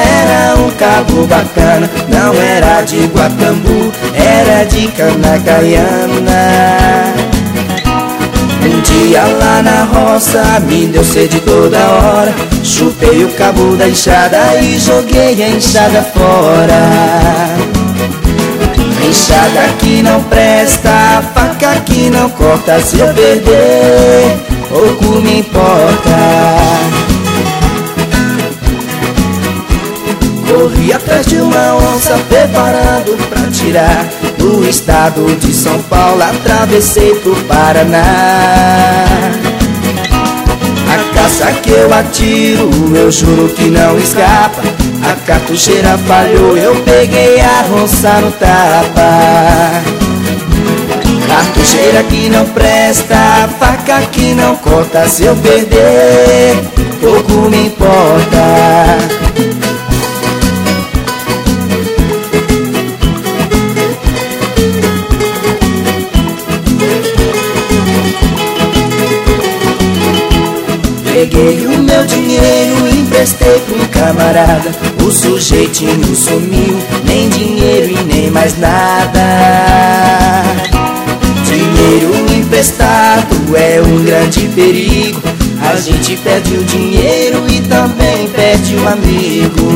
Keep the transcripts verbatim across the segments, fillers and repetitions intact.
era um cabo bacana. Não era de Guatambu, era de Canagaiana. Um dia lá na roça me deu sede toda hora. Chupei o cabo da enxada e joguei a enxada fora. A enxada que não presta, a faca que não corta. Se eu perder, pouco me importa. Corri atrás de uma onça, preparado pra tirar do estado de São Paulo. Atravessei pro Paraná. A caça que eu atiro, eu juro que não escapa. A cartucheira falhou, eu peguei a onça no tapa. Cartucheira que não presta, a faca que não corta. Se eu perder, pouco me importa. Peguei o meu dinheiro e emprestei pra um camarada. O sujeitinho sumiu, nem dinheiro e nem mais nada. Dinheiro emprestado é um grande perigo. A gente perde o dinheiro e também perde o amigo.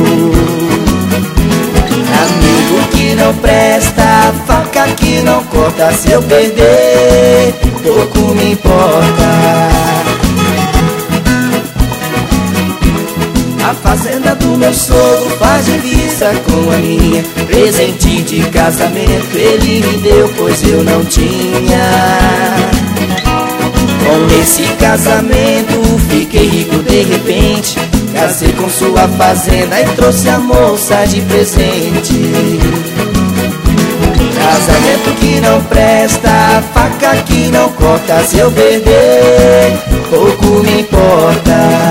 Amigo que não presta, a faca que não corta. Se eu perder, pouco me importa. A fazenda do meu sogro faz divisa com a minha. Presente de casamento ele me deu, pois eu não tinha. Com esse casamento fiquei rico de repente. Casei com sua fazenda e trouxe a moça de presente. Casamento que não presta, a faca que não corta. Se eu perder, pouco me importa.